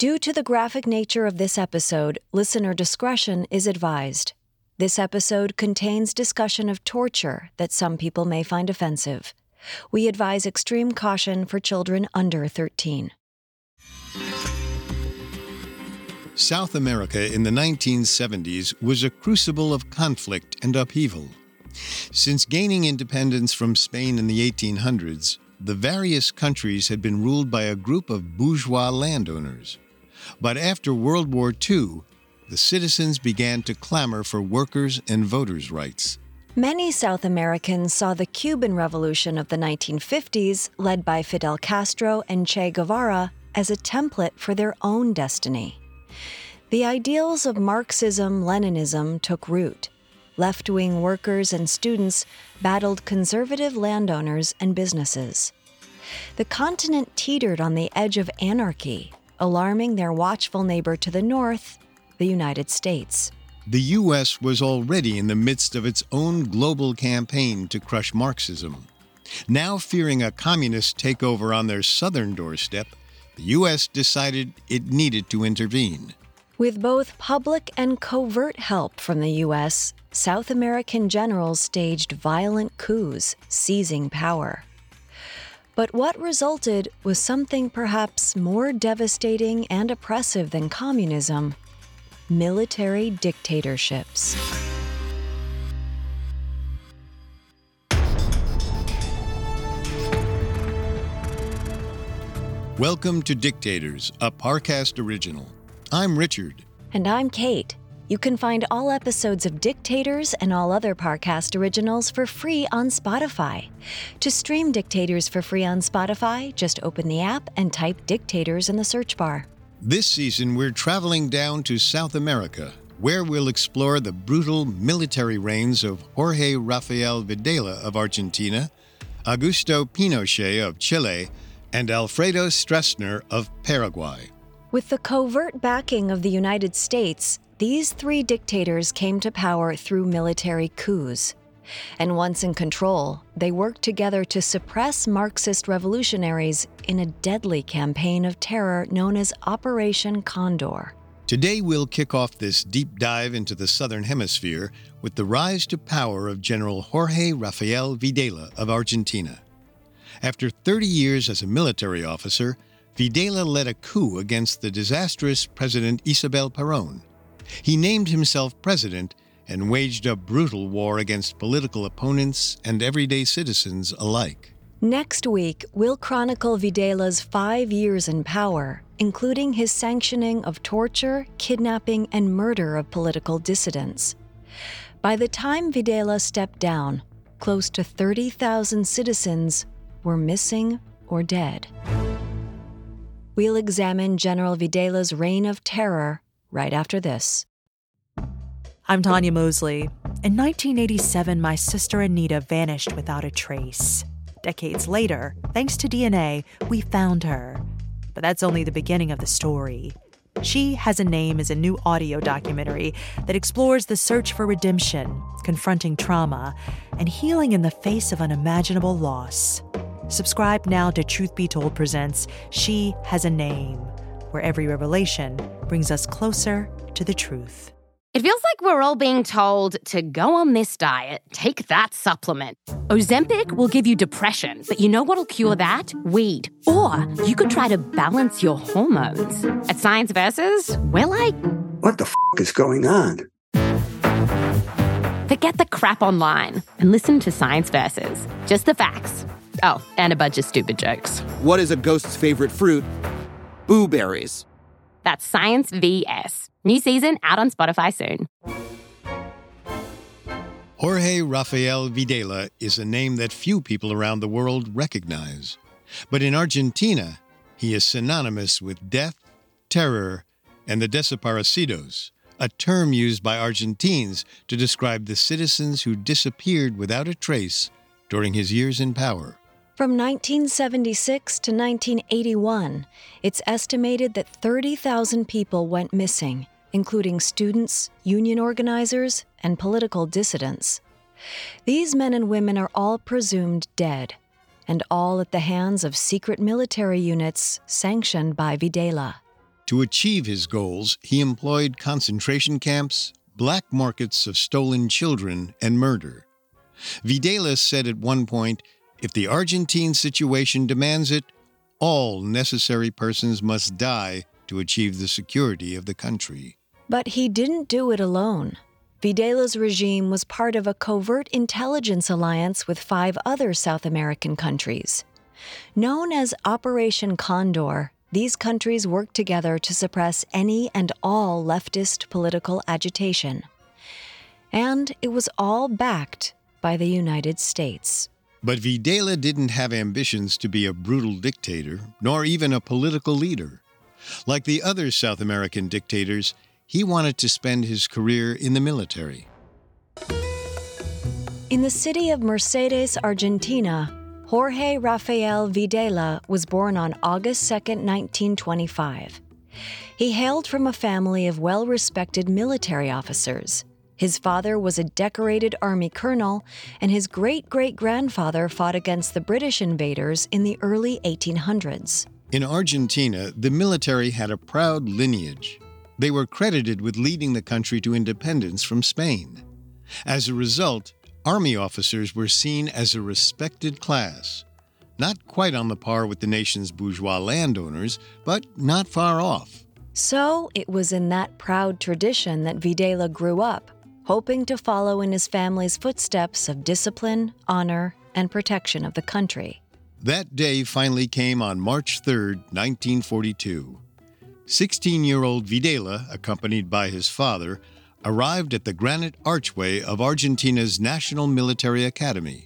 Due to the graphic nature of this episode, listener discretion is advised. This episode contains discussion of torture that some people may find offensive. We advise extreme caution for children under 13. South America in the 1970s was a crucible of conflict and upheaval. Since gaining independence from Spain in the 1800s, the various countries had been ruled by a group of bourgeois landowners. But after World War II, the citizens began to clamor for workers' and voters' rights. Many South Americans saw the Cuban Revolution of the 1950s, led by Fidel Castro and Che Guevara, as a template for their own destiny. The ideals of Marxism-Leninism took root. Left-wing workers and students battled conservative landowners and businesses. The continent teetered on the edge of anarchy, alarming their watchful neighbor to the north, the United States. The U.S. was already in the midst of its own global campaign to crush Marxism. Now fearing a communist takeover on their southern doorstep, the U.S. decided it needed to intervene. With both public and covert help from the U.S., South American generals staged violent coups, seizing power. But what resulted was something perhaps more devastating and oppressive than communism: military dictatorships. Welcome to Dictators, a Parcast original. I'm Richard. And I'm Kate. You can find all episodes of Dictators and all other Parcast originals for free on Spotify. To stream Dictators for free on Spotify, just open the app and type Dictators in the search bar. This season, we're traveling down to South America, where we'll explore the brutal military reigns of Jorge Rafael Videla of Argentina, Augusto Pinochet of Chile, and Alfredo Stroessner of Paraguay. With the covert backing of the United States, these three dictators came to power through military coups. And once in control, they worked together to suppress Marxist revolutionaries in a deadly campaign of terror known as Operation Condor. Today, we'll kick off this deep dive into the Southern Hemisphere with the rise to power of General Jorge Rafael Videla of Argentina. After 30 years as a military officer, Videla led a coup against the disastrous President Isabel Perón. He named himself president and waged a brutal war against political opponents and everyday citizens alike. Next week, we'll chronicle Videla's 5 years in power, including his sanctioning of torture, kidnapping, and murder of political dissidents. By the time Videla stepped down, close to 30,000 citizens were missing or dead. We'll examine General Videla's reign of terror right after this. I'm Tanya Mosley. In 1987, my sister Anita vanished without a trace. Decades later, thanks to DNA, we found her. But that's only the beginning of the story. She Has a Name is a new audio documentary that explores the search for redemption, confronting trauma, and healing in the face of unimaginable loss. Subscribe now to Truth Be Told presents She Has a Name, where every revelation brings us closer to the truth. It feels like we're all being told to go on this diet, take that supplement. Ozempic will give you depression, but you know what'll cure that? Weed. Or you could try to balance your hormones. At Science Versus, we're like, what the is going on? Forget the crap online and listen to Science Versus. Just the facts. Oh, and a bunch of stupid jokes. What is a ghost's favorite fruit? Blueberries. That's Science VS. New season out on Spotify soon. Jorge Rafael Videla is a name that few people around the world recognize. But in Argentina, he is synonymous with death, terror, and the desaparecidos, a term used by Argentines to describe the citizens who disappeared without a trace during his years in power. From 1976 to 1981, it's estimated that 30,000 people went missing, including students, union organizers, and political dissidents. These men and women are all presumed dead, and all at the hands of secret military units sanctioned by Videla. To achieve his goals, he employed concentration camps, black markets of stolen children, and murder. Videla said at one point, "If the Argentine situation demands it, all necessary persons must die to achieve the security of the country." But he didn't do it alone. Videla's regime was part of a covert intelligence alliance with 5 other South American countries. Known as Operation Condor, these countries worked together to suppress any and all leftist political agitation. And it was all backed by the United States. But Videla didn't have ambitions to be a brutal dictator, nor even a political leader. Like the other South American dictators, he wanted to spend his career in the military. In the city of Mercedes, Argentina, Jorge Rafael Videla was born on August 2, 1925. He hailed from a family of well-respected military officers. His father was a decorated army colonel, and his great-great-grandfather fought against the British invaders in the early 1800s. In Argentina, the military had a proud lineage. They were credited with leading the country to independence from Spain. As a result, army officers were seen as a respected class, not quite on the par with the nation's bourgeois landowners, but not far off. So it was in that proud tradition that Videla grew up, hoping to follow in his family's footsteps of discipline, honor, and protection of the country. That day finally came on March 3, 1942. 16-year-old Videla, accompanied by his father, arrived at the granite archway of Argentina's National Military Academy.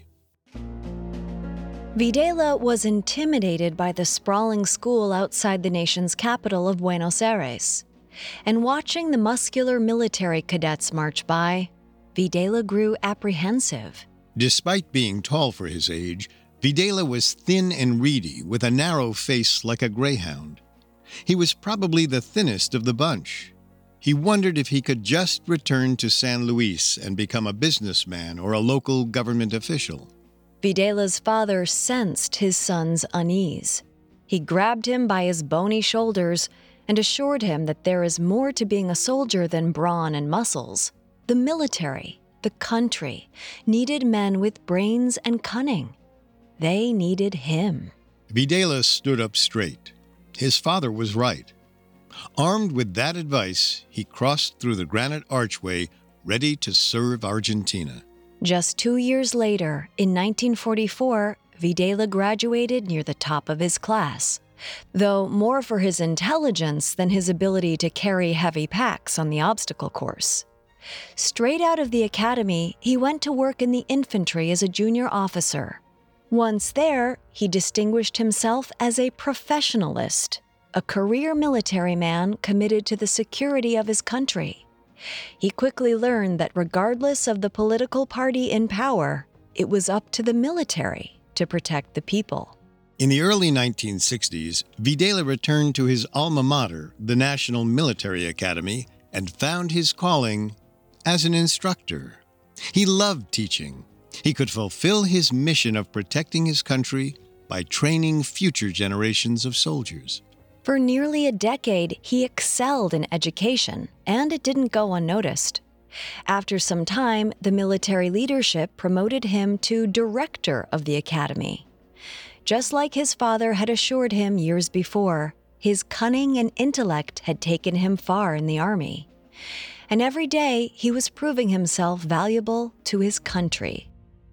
Videla was intimidated by the sprawling school outside the nation's capital of Buenos Aires. And watching the muscular military cadets march by, Videla grew apprehensive. Despite being tall for his age, Videla was thin and reedy with a narrow face like a greyhound. He was probably the thinnest of the bunch. He wondered if he could just return to San Luis and become a businessman or a local government official. Videla's father sensed his son's unease. He grabbed him by his bony shoulders and assured him that there is more to being a soldier than brawn and muscles. The military, the country, needed men with brains and cunning. They needed him. Videla stood up straight. His father was right. Armed with that advice, he crossed through the granite archway, ready to serve Argentina. Just 2 years later, in 1944, Videla graduated near the top of his class, though more for his intelligence than his ability to carry heavy packs on the obstacle course. Straight out of the academy, he went to work in the infantry as a junior officer. Once there, he distinguished himself as a professionalist, a career military man committed to the security of his country. He quickly learned that regardless of the political party in power, it was up to the military to protect the people. In the early 1960s, Videla returned to his alma mater, the National Military Academy, and found his calling as an instructor. He loved teaching. He could fulfill his mission of protecting his country by training future generations of soldiers. For nearly a decade, he excelled in education, and it didn't go unnoticed. After some time, the military leadership promoted him to director of the academy. Just like his father had assured him years before, his cunning and intellect had taken him far in the army. And every day, he was proving himself valuable to his country.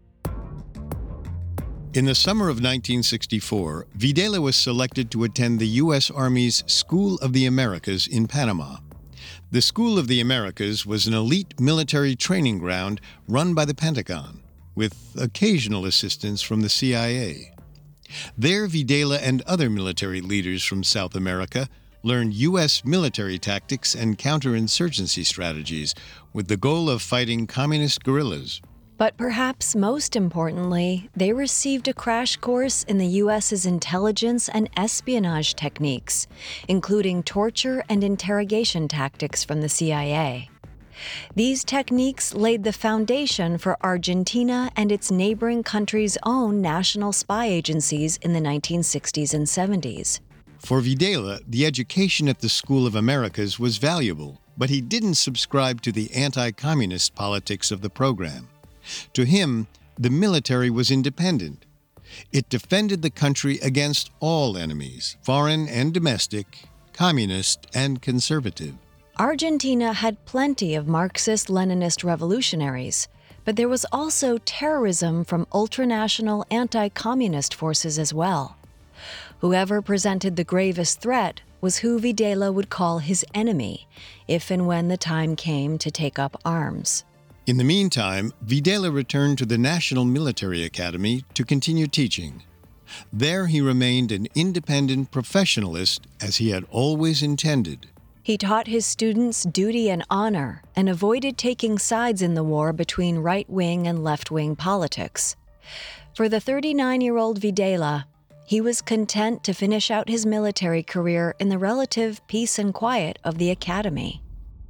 In the summer of 1964, Videla was selected to attend the U.S. Army's School of the Americas in Panama. The School of the Americas was an elite military training ground run by the Pentagon, with occasional assistance from the CIA. There, Videla and other military leaders from South America learned U.S. military tactics and counterinsurgency strategies with the goal of fighting communist guerrillas. But perhaps most importantly, they received a crash course in the U.S.'s intelligence and espionage techniques, including torture and interrogation tactics from the CIA. These techniques laid the foundation for Argentina and its neighboring countries' own national spy agencies in the 1960s and 70s. For Videla, the education at the School of Americas was valuable, but he didn't subscribe to the anti-communist politics of the program. To him, the military was independent. It defended the country against all enemies, foreign and domestic, communist and conservative. Argentina had plenty of Marxist-Leninist revolutionaries, but there was also terrorism from ultranational anti-communist forces as well. Whoever presented the gravest threat was who Videla would call his enemy, if and when the time came to take up arms. In the meantime, Videla returned to the National Military Academy to continue teaching. There he remained an independent professionalist as he had always intended. He taught his students duty and honor and avoided taking sides in the war between right-wing and left-wing politics. For the 39-year-old Videla, he was content to finish out his military career in the relative peace and quiet of the academy.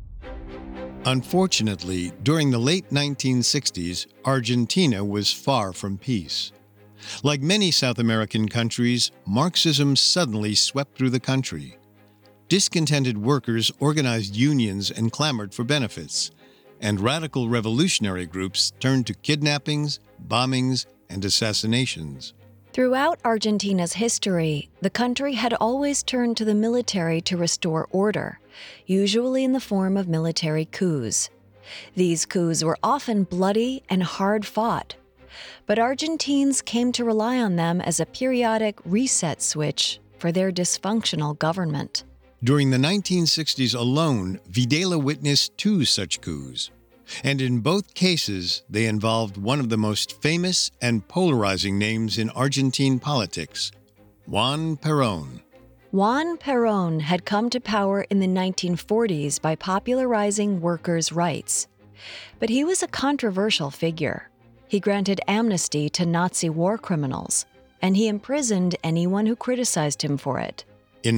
Unfortunately, during the late 1960s, Argentina was far from peace. Like many South American countries, Marxism suddenly swept through the country. Discontented workers organized unions and clamored for benefits, and radical revolutionary groups turned to kidnappings, bombings, and assassinations. Throughout Argentina's history, the country had always turned to the military to restore order, usually in the form of military coups. These coups were often bloody and hard-fought, but Argentines came to rely on them as a periodic reset switch for their dysfunctional government. During the 1960s alone, Videla witnessed 2 such coups, and in both cases they involved one of the most famous and polarizing names in Argentine politics, Juan Perón. Juan Perón had come to power in the 1940s by popularizing workers' rights. But he was a controversial figure. He granted amnesty to Nazi war criminals, and he imprisoned anyone who criticized him for it. In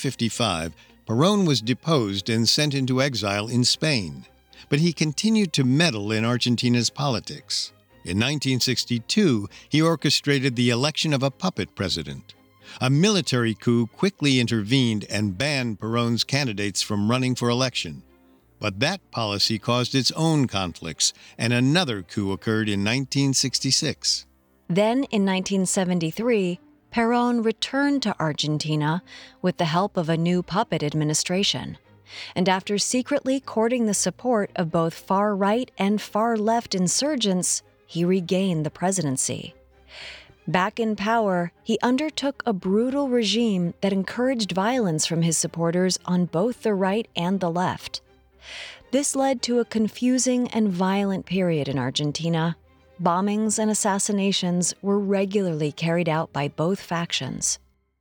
1955, Perón was deposed and sent into exile in Spain, but he continued to meddle in Argentina's politics. In 1962, he orchestrated the election of a puppet president. A military coup quickly intervened and banned Perón's candidates from running for election. But that policy caused its own conflicts, and another coup occurred in 1966. Then, in 1973, Perón returned to Argentina with the help of a new puppet administration. And after secretly courting the support of both far-right and far-left insurgents, he regained the presidency. Back in power, he undertook a brutal regime that encouraged violence from his supporters on both the right and the left. This led to a confusing and violent period in Argentina. Bombings and assassinations were regularly carried out by both factions.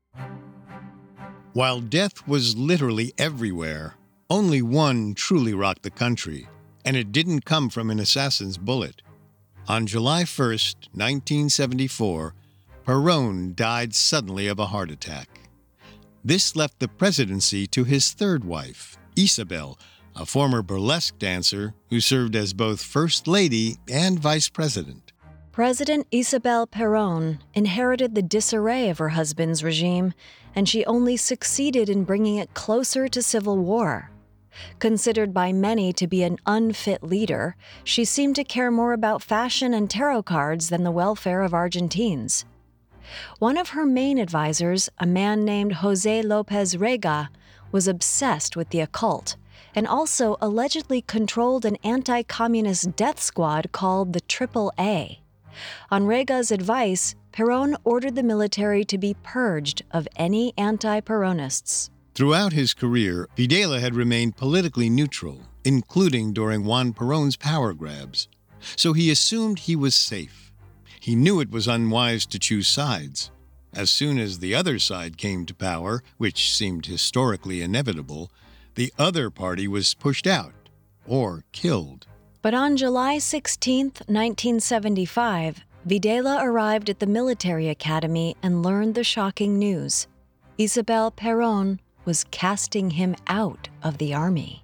While death was literally everywhere, only one truly rocked the country, and it didn't come from an assassin's bullet. On July 1st, 1974, Perón died suddenly of a heart attack. This left the presidency to his third wife, Isabel, a former burlesque dancer who served as both First Lady and Vice President. President Isabel Perón inherited the disarray of her husband's regime, and she only succeeded in bringing it closer to civil war. Considered by many to be an unfit leader, she seemed to care more about fashion and tarot cards than the welfare of Argentines. One of her main advisors, a man named José López Rega, was obsessed with the occult, and also allegedly controlled an anti-communist death squad called the AAA. On Rega's advice, Perón ordered the military to be purged of any anti-Peronists. Throughout his career, Videla had remained politically neutral, including during Juan Perón's power grabs. So he assumed he was safe. He knew it was unwise to choose sides. As soon as the other side came to power, which seemed historically inevitable, the other party was pushed out or killed. But on July 16, 1975, Videla arrived at the military academy and learned the shocking news. Isabel Perón was casting him out of the army.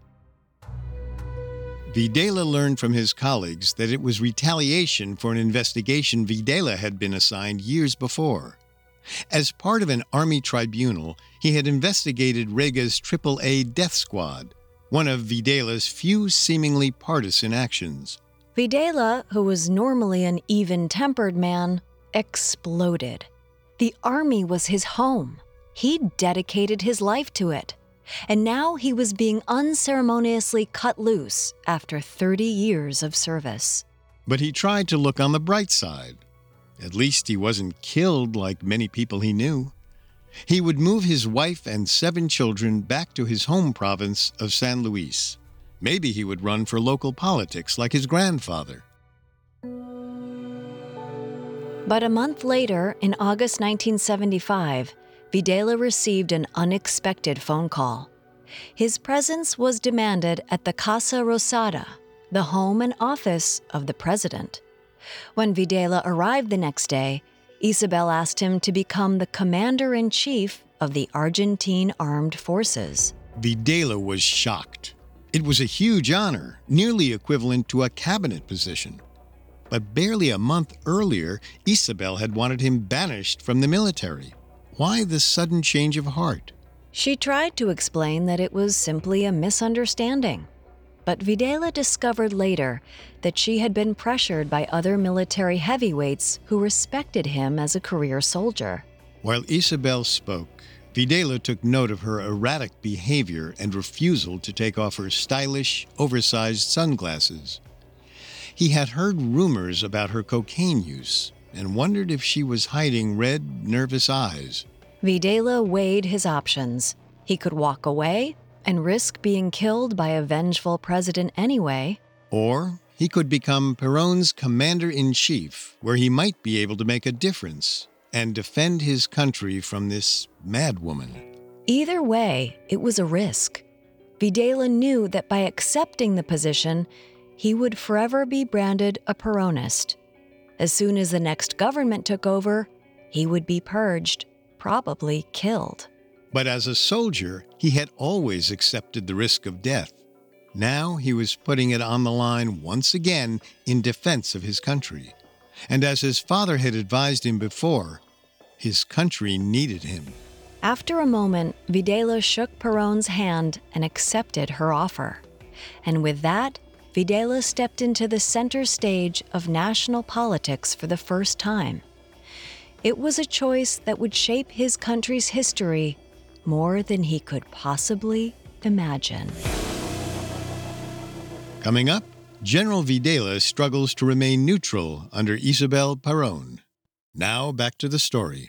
Videla learned from his colleagues that it was retaliation for an investigation Videla had been assigned years before. As part of an army tribunal, he had investigated Rega's AAA death squad, one of Videla's few seemingly partisan actions. Videla, who was normally an even-tempered man, exploded. The army was his home. He'd dedicated his life to it. And now he was being unceremoniously cut loose after 30 years of service. But he tried to look on the bright side. At least he wasn't killed like many people he knew. He would move his wife and 7 children back to his home province of San Luis. Maybe he would run for local politics like his grandfather. But a month later, in August 1975, Videla received an unexpected phone call. His presence was demanded at the Casa Rosada, the home and office of the president. When Videla arrived the next day, Isabel asked him to become the commander-in-chief of the Argentine Armed Forces. Videla was shocked. It was a huge honor, nearly equivalent to a cabinet position. But barely a month earlier, Isabel had wanted him banished from the military. Why the sudden change of heart? She tried to explain that it was simply a misunderstanding. But Videla discovered later that she had been pressured by other military heavyweights who respected him as a career soldier. While Isabel spoke, Videla took note of her erratic behavior and refusal to take off her stylish, oversized sunglasses. He had heard rumors about her cocaine use and wondered if she was hiding red, nervous eyes. Videla weighed his options. He could walk away and risk being killed by a vengeful president anyway. Or he could become Perón's commander-in-chief, where he might be able to make a difference and defend his country from this madwoman. Either way, it was a risk. Videla knew that by accepting the position, he would forever be branded a Peronist. As soon as the next government took over, he would be purged, probably killed. But as a soldier, he had always accepted the risk of death. Now he was putting it on the line once again in defense of his country. And as his father had advised him before, his country needed him. After a moment, Videla shook Perón's hand and accepted her offer. And with that, Videla stepped into the center stage of national politics for the first time. It was a choice that would shape his country's history more than he could possibly imagine. Coming up, General Videla struggles to remain neutral under Isabel Perón. Now back to the story.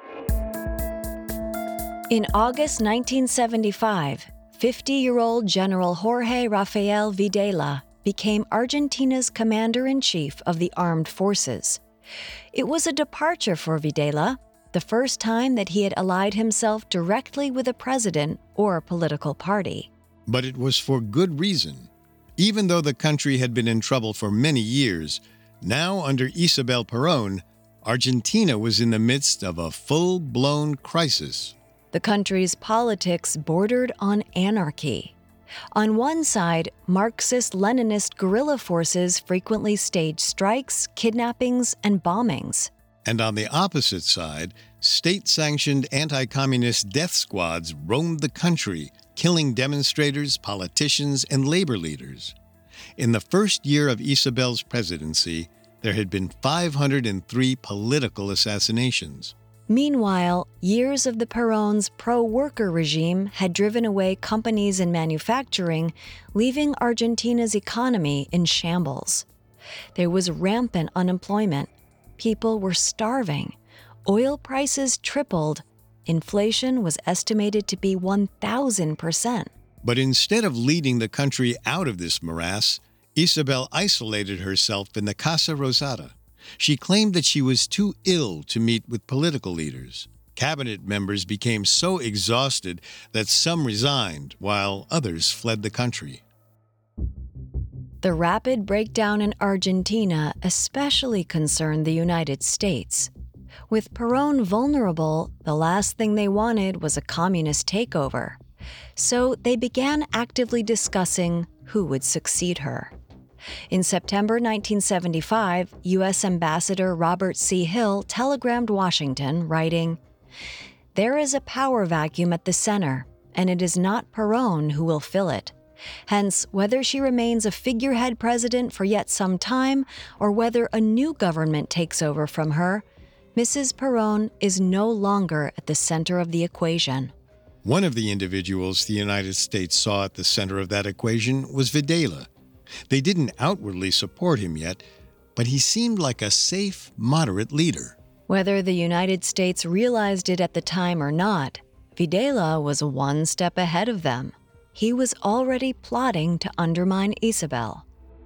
In August 1975, 50-year-old General Jorge Rafael Videla became Argentina's commander-in-chief of the armed forces. It was a departure for Videla, the first time that he had allied himself directly with a president or a political party. But it was for good reason. Even though the country had been in trouble for many years, now under Isabel Perón, Argentina was in the midst of a full-blown crisis. The country's politics bordered on anarchy. On one side, Marxist-Leninist guerrilla forces frequently staged strikes, kidnappings, and bombings. And on the opposite side, state-sanctioned anti-communist death squads roamed the country, killing demonstrators, politicians, and labor leaders. In the first year of Isabel's presidency, there had been 503 political assassinations. Meanwhile, years of the Perón's pro-worker regime had driven away companies and manufacturing, leaving Argentina's economy in shambles. There was rampant unemployment. People were starving. Oil prices tripled. Inflation was estimated to be 1,000%. But instead of leading the country out of this morass, Isabel isolated herself in the Casa Rosada. She claimed that she was too ill to meet with political leaders. Cabinet members became so exhausted that some resigned, while others fled the country. The rapid breakdown in Argentina especially concerned the United States. With Perón vulnerable, the last thing they wanted was a communist takeover. So they began actively discussing who would succeed her. In September 1975, U.S. Ambassador Robert C. Hill telegrammed Washington, writing, "There is a power vacuum at the center, and it is not Perón who will fill it. Hence, whether she remains a figurehead president for yet some time, or whether a new government takes over from her, Mrs. Perón is no longer at the center of the equation." One of the individuals the United States saw at the center of that equation was Videla. They didn't outwardly support him yet, but he seemed like a safe, moderate leader. Whether the United States realized it at the time or not, Videla was one step ahead of them. He was already plotting to undermine Isabel.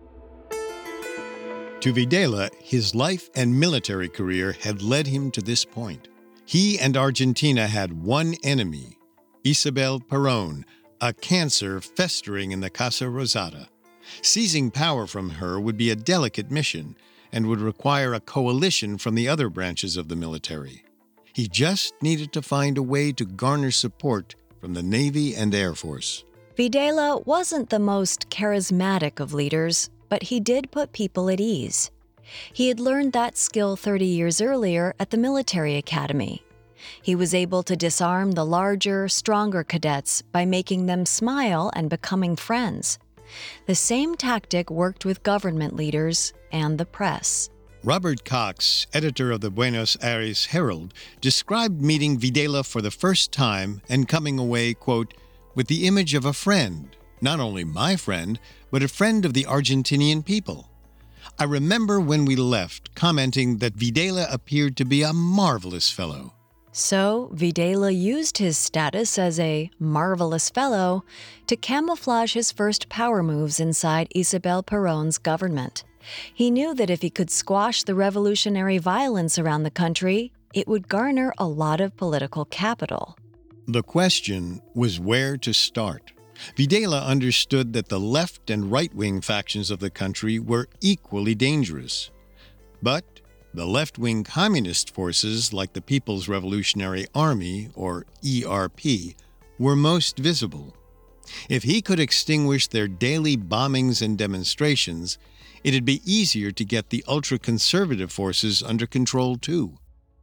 To Videla, his life and military career had led him to this point. He and Argentina had one enemy, Isabel Perón, a cancer festering in the Casa Rosada. Seizing power from her would be a delicate mission and would require a coalition from the other branches of the military. He just needed to find a way to garner support from the Navy and Air Force. Videla wasn't the most charismatic of leaders, but he did put people at ease. He had learned that skill 30 years earlier at the military academy. He was able to disarm the larger, stronger cadets by making them smile and becoming friends. The same tactic worked with government leaders and the press. Robert Cox, editor of the Buenos Aires Herald, described meeting Videla for the first time and coming away, quote, with the image of a friend, not only my friend, but a friend of the Argentinian people. I remember when we left commenting that Videla appeared to be a marvelous fellow. So, Videla used his status as a marvelous fellow to camouflage his first power moves inside Isabel Perón's government. He knew that if he could squash the revolutionary violence around the country, it would garner a lot of political capital. The question was where to start. Videla understood that the left and right-wing factions of the country were equally dangerous. But the left-wing communist forces, like the People's Revolutionary Army, or ERP, were most visible. If he could extinguish their daily bombings and demonstrations, it'd be easier to get the ultra-conservative forces under control too.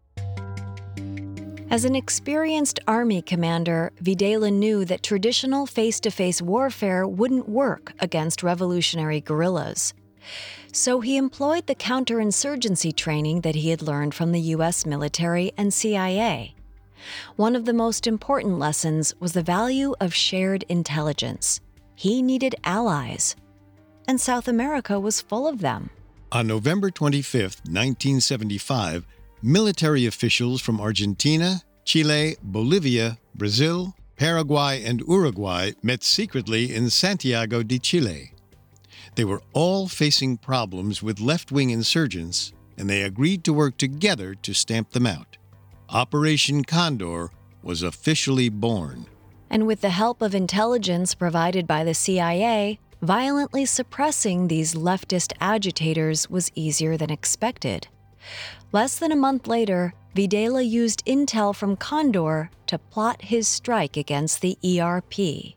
As an experienced army commander, Videla knew that traditional face-to-face warfare wouldn't work against revolutionary guerrillas. So he employed the counterinsurgency training that he had learned from the U.S. military and CIA. One of the most important lessons was the value of shared intelligence. He needed allies, and South America was full of them. On November 25, 1975, military officials from Argentina, Chile, Bolivia, Brazil, Paraguay, and Uruguay met secretly in Santiago de Chile. They were all facing problems with left-wing insurgents, and they agreed to work together to stamp them out. Operation Condor was officially born. And with the help of intelligence provided by the CIA, violently suppressing these leftist agitators was easier than expected. Less than a month later, Videla used intel from Condor to plot his strike against the ERP.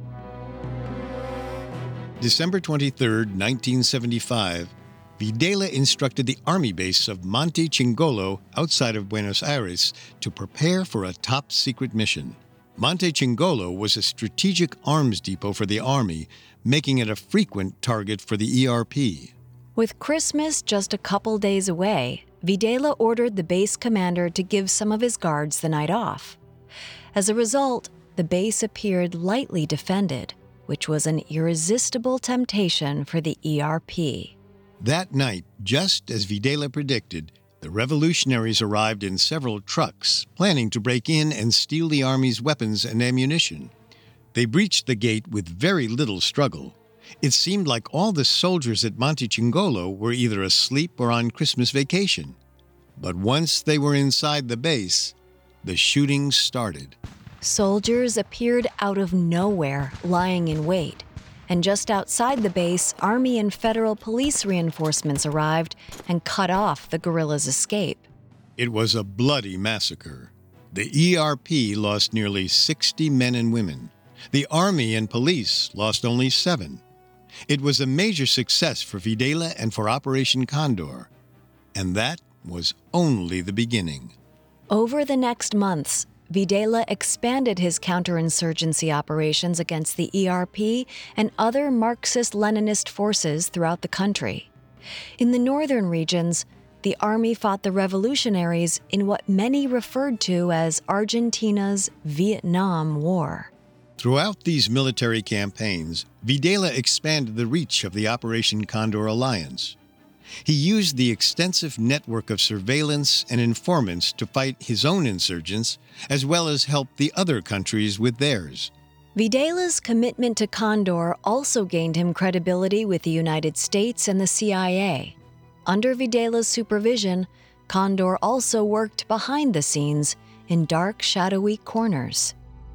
December 23, 1975, Videla instructed the army base of Monte Chingolo outside of Buenos Aires to prepare for a top-secret mission. Monte Chingolo was a strategic arms depot for the army, making it a frequent target for the ERP. With Christmas just a couple days away, Videla ordered the base commander to give some of his guards the night off. As a result, the base appeared lightly defended, which was an irresistible temptation for the ERP. That night, just as Videla predicted, the revolutionaries arrived in several trucks, planning to break in and steal the army's weapons and ammunition. They breached the gate with very little struggle. It seemed like all the soldiers at Monte Chingolo were either asleep or on Christmas vacation. But once they were inside the base, the shooting started. Soldiers appeared out of nowhere, lying in wait. And just outside the base, Army and federal police reinforcements arrived and cut off the guerrillas' escape. It was a bloody massacre. The ERP lost nearly 60 men and women. The Army and police lost only 7. It was a major success for Videla and for Operation Condor. And that was only the beginning. Over the next months, Videla expanded his counterinsurgency operations against the ERP and other Marxist-Leninist forces throughout the country. In the northern regions, the army fought the revolutionaries in what many referred to as Argentina's Vietnam War. Throughout these military campaigns, Videla expanded the reach of the Operation Condor alliance. He used the extensive network of surveillance and informants to fight his own insurgents, as well as help the other countries with theirs. Videla's commitment to Condor also gained him credibility with the United States and the CIA. Under Videla's supervision, Condor also worked behind the scenes in dark, shadowy corners.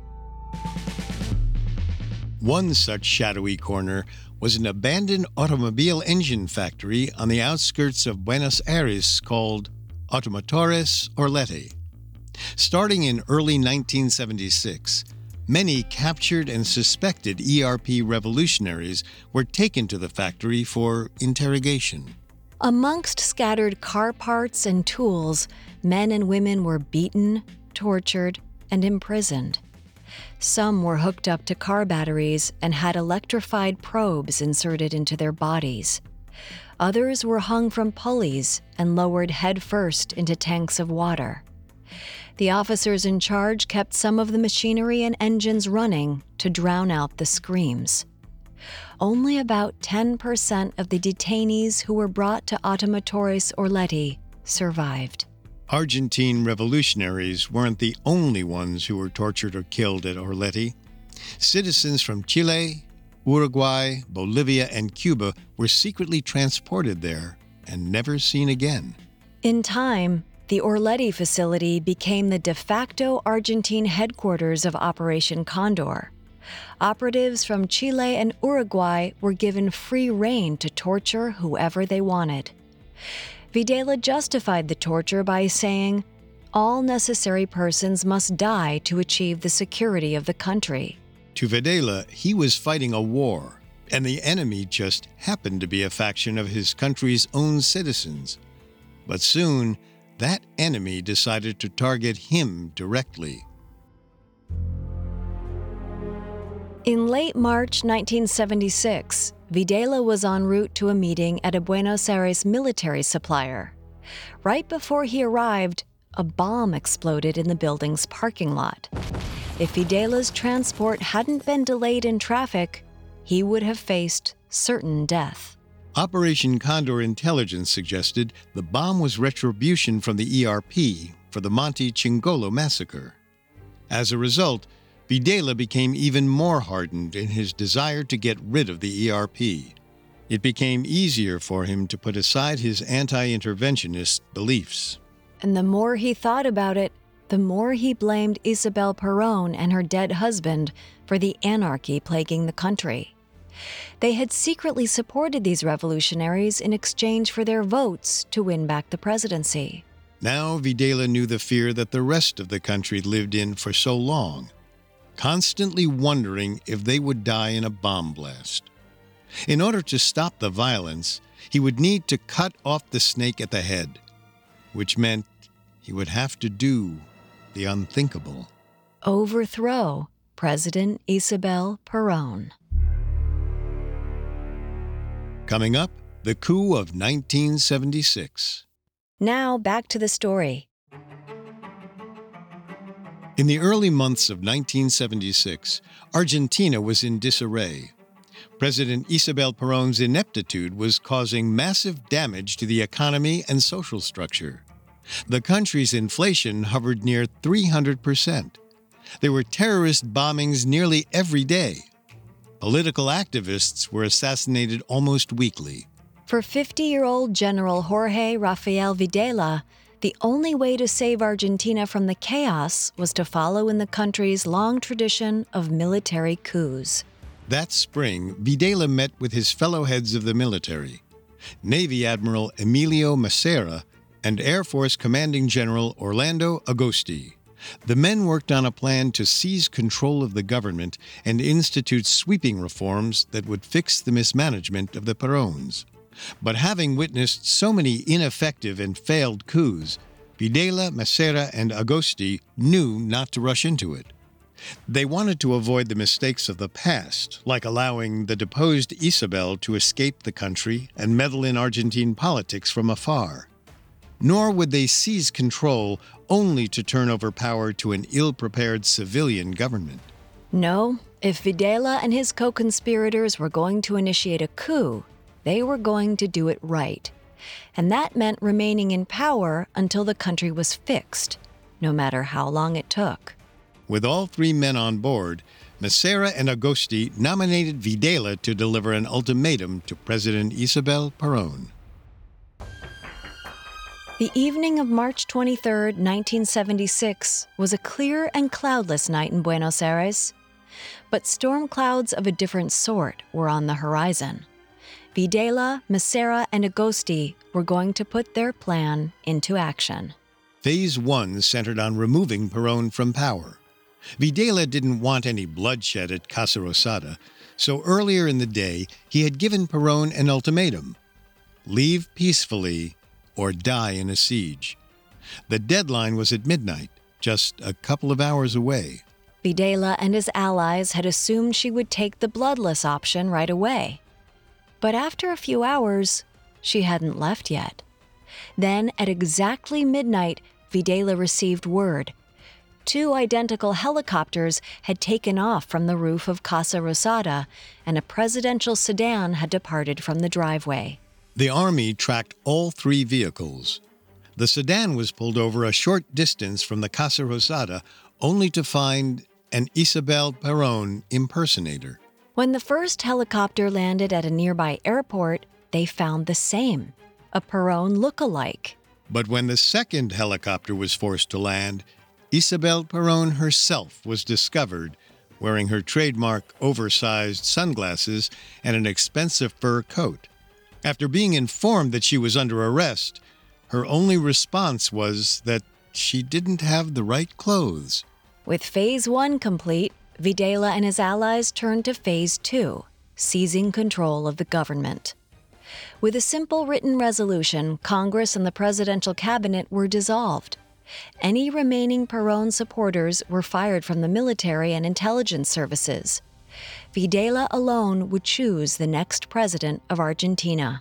One such shadowy corner was an abandoned automobile engine factory on the outskirts of Buenos Aires called Automotores Orletti. Starting in early 1976, many captured and suspected ERP revolutionaries were taken to the factory for interrogation. Amongst scattered car parts and tools, men and women were beaten, tortured, and imprisoned. Some were hooked up to car batteries and had electrified probes inserted into their bodies. Others were hung from pulleys and lowered headfirst into tanks of water. The officers in charge kept some of the machinery and engines running to drown out the screams. Only about 10% of the detainees who were brought to Automotores Orletti survived. Argentine revolutionaries weren't the only ones who were tortured or killed at Orletti. Citizens from Chile, Uruguay, Bolivia, and Cuba were secretly transported there and never seen again. In time, the Orletti facility became the de facto Argentine headquarters of Operation Condor. Operatives from Chile and Uruguay were given free rein to torture whoever they wanted. Videla justified the torture by saying, "All necessary persons must die to achieve the security of the country." To Videla, he was fighting a war, and the enemy just happened to be a faction of his country's own citizens. But soon, that enemy decided to target him directly. In late March 1976, Videla was en route to a meeting at a Buenos Aires military supplier. Right before he arrived, a bomb exploded in the building's parking lot. If Videla's transport hadn't been delayed in traffic, he would have faced certain death. Operation Condor Intelligence suggested the bomb was retribution from the ERP for the Monte Chingolo massacre. As a result, Videla became even more hardened in his desire to get rid of the ERP. It became easier for him to put aside his anti-interventionist beliefs. And the more he thought about it, the more he blamed Isabel Perón and her dead husband for the anarchy plaguing the country. They had secretly supported these revolutionaries in exchange for their votes to win back the presidency. Now Videla knew the fear that the rest of the country lived in for so long, constantly wondering if they would die in a bomb blast. In order to stop the violence, he would need to cut off the snake at the head, which meant he would have to do the unthinkable. Overthrow President Isabel Perón. Coming up, the coup of 1976. Now back to the story. In the early months of 1976, Argentina was in disarray. President Isabel Perón's ineptitude was causing massive damage to the economy and social structure. The country's inflation hovered near 300%. There were terrorist bombings nearly every day. Political activists were assassinated almost weekly. For 50-year-old General Jorge Rafael Videla, the only way to save Argentina from the chaos was to follow in the country's long tradition of military coups. That spring, Videla met with his fellow heads of the military, Navy Admiral Emilio Massera and Air Force Commanding General Orlando Agosti. The men worked on a plan to seize control of the government and institute sweeping reforms that would fix the mismanagement of the Peróns. But having witnessed so many ineffective and failed coups, Videla, Massera, and Agosti knew not to rush into it. They wanted to avoid the mistakes of the past, like allowing the deposed Isabel to escape the country and meddle in Argentine politics from afar. Nor would they seize control only to turn over power to an ill-prepared civilian government. No, if Videla and his co-conspirators were going to initiate a coup, they were going to do it right. And that meant remaining in power until the country was fixed, no matter how long it took. With all three men on board, Massera and Agosti nominated Videla to deliver an ultimatum to President Isabel Perón. The evening of March 23, 1976, was a clear and cloudless night in Buenos Aires. But storm clouds of a different sort were on the horizon. Videla, Massera, and Agosti were going to put their plan into action. Phase 1 centered on removing Perón from power. Videla didn't want any bloodshed at Casa Rosada, so earlier in the day he had given Perón an ultimatum: leave peacefully or die in a siege. The deadline was at midnight, just a couple of hours away. Videla and his allies had assumed she would take the bloodless option right away. But after a few hours, she hadn't left yet. Then, at exactly midnight, Videla received word. 2 identical helicopters had taken off from the roof of Casa Rosada, and a presidential sedan had departed from the driveway. The army tracked all 3 vehicles. The sedan was pulled over a short distance from the Casa Rosada, only to find an Isabel Perón impersonator. When the first helicopter landed at a nearby airport, they found the same, a Perón look-alike. But when the second helicopter was forced to land, Isabel Perón herself was discovered, wearing her trademark oversized sunglasses and an expensive fur coat. After being informed that she was under arrest, her only response was that she didn't have the right clothes. With Phase 1 complete, Videla and his allies turned to Phase 2, seizing control of the government. With a simple written resolution, Congress and the presidential cabinet were dissolved. Any remaining Perón supporters were fired from the military and intelligence services. Videla alone would choose the next president of Argentina.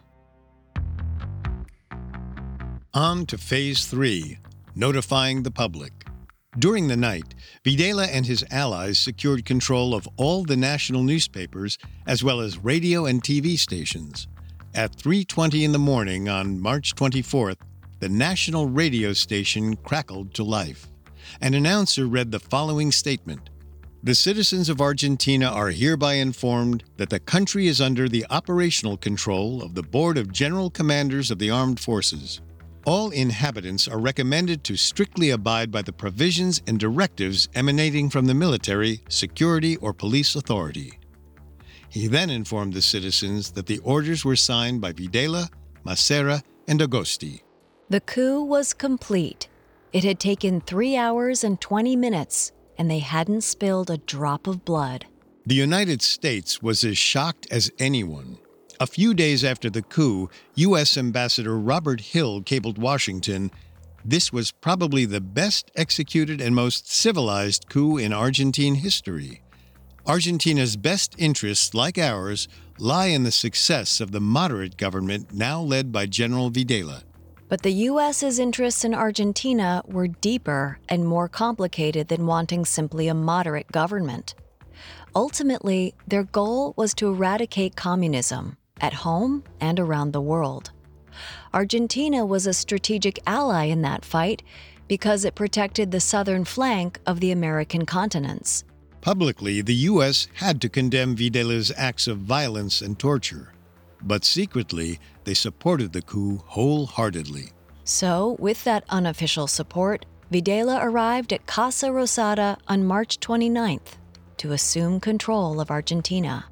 On to Phase 3, notifying the public. During the night, Videla and his allies secured control of all the national newspapers as well as radio and TV stations. At 3:20 in the morning on March 24th, the national radio station crackled to life. An announcer read the following statement: "The citizens of Argentina are hereby informed that the country is under the operational control of the Board of General Commanders of the Armed Forces. All inhabitants are recommended to strictly abide by the provisions and directives emanating from the military, security, or police authority." He then informed the citizens that the orders were signed by Videla, Massera, and Agosti. The coup was complete. It had taken 3 hours and 20 minutes, and they hadn't spilled a drop of blood. The United States was as shocked as anyone. A few days after the coup, U.S. Ambassador Robert Hill cabled Washington, "This was probably the best executed and most civilized coup in Argentine history. Argentina's best interests, like ours, lie in the success of the moderate government now led by General Videla." But the U.S.'s interests in Argentina were deeper and more complicated than wanting simply a moderate government. Ultimately, their goal was to eradicate communism, at home and around the world. Argentina was a strategic ally in that fight because it protected the southern flank of the American continents. Publicly, the U.S. had to condemn Videla's acts of violence and torture. But secretly, they supported the coup wholeheartedly. So, with that unofficial support, Videla arrived at Casa Rosada on March 29th to assume control of Argentina.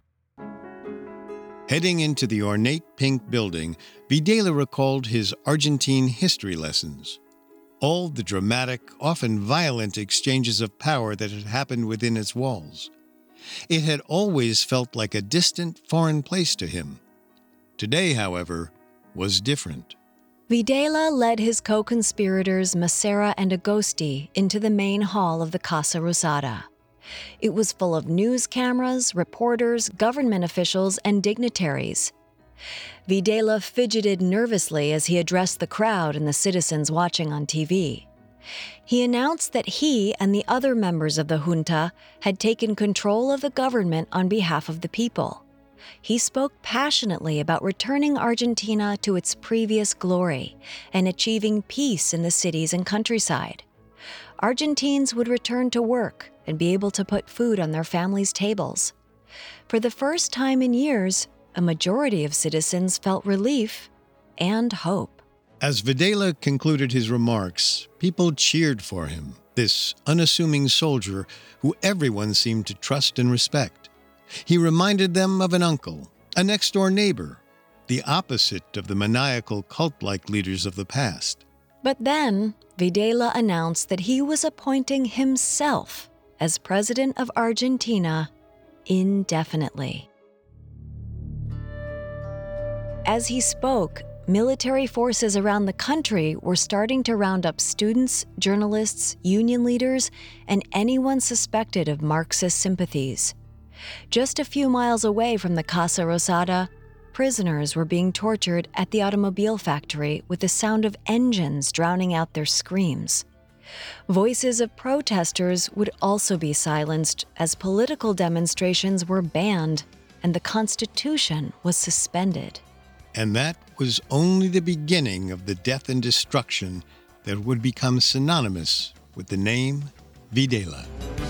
Heading into the ornate pink building, Videla recalled his Argentine history lessons. all the dramatic, often violent exchanges of power that had happened within its walls. It had always felt like a distant, foreign place to him. Today, however, was different. Videla led his co-conspirators Massera and Agosti into the main hall of the Casa Rosada. It was full of news cameras, reporters, government officials, and dignitaries. Videla fidgeted nervously as he addressed the crowd and the citizens watching on TV. He announced that he and the other members of the junta had taken control of the government on behalf of the people. He spoke passionately about returning Argentina to its previous glory and achieving peace in the cities and countryside. Argentines would return to work and be able to put food on their families' tables. For the first time in years, a majority of citizens felt relief and hope. As Videla concluded his remarks, people cheered for him, this unassuming soldier who everyone seemed to trust and respect. He reminded them of an uncle, a next-door neighbor, the opposite of the maniacal cult-like leaders of the past. But then, Videla announced that he was appointing himself as president of Argentina indefinitely. As he spoke, military forces around the country were starting to round up students, journalists, union leaders, and anyone suspected of Marxist sympathies. Just a few miles away from the Casa Rosada, prisoners were being tortured at the automobile factory with the sound of engines drowning out their screams. Voices of protesters would also be silenced as political demonstrations were banned and the Constitution was suspended. And that was only the beginning of the death and destruction that would become synonymous with the name Videla.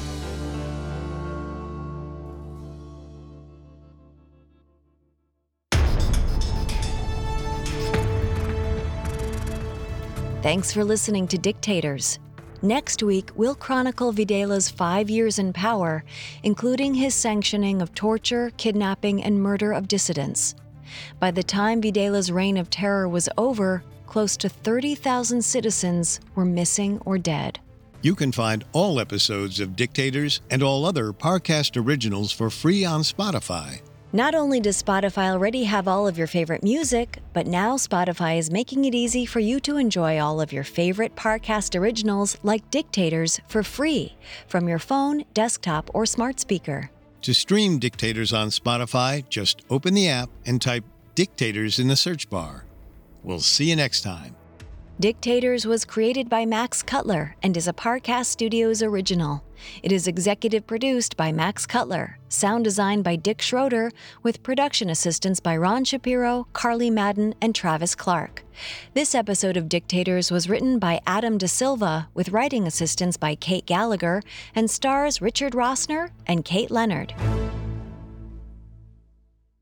Thanks for listening to Dictators. Next week, we'll chronicle Videla's 5 years in power, including his sanctioning of torture, kidnapping, and murder of dissidents. By the time Videla's reign of terror was over, close to 30,000 citizens were missing or dead. You can find all episodes of Dictators and all other Parcast originals for free on Spotify. Not only does Spotify already have all of your favorite music, but now Spotify is making it easy for you to enjoy all of your favorite Parcast originals like Dictators for free from your phone, desktop, or smart speaker. To stream Dictators on Spotify, just open the app and type Dictators in the search bar. We'll see you next time. Dictators was created by Max Cutler and is a Parcast Studios original. It is executive produced by Max Cutler, sound designed by Dick Schroeder, with production assistance by Ron Shapiro, Carly Madden, and Travis Clark. This episode of Dictators was written by Adam De Silva, with writing assistance by Kate Gallagher, and stars Richard Rossner and Kate Leonard.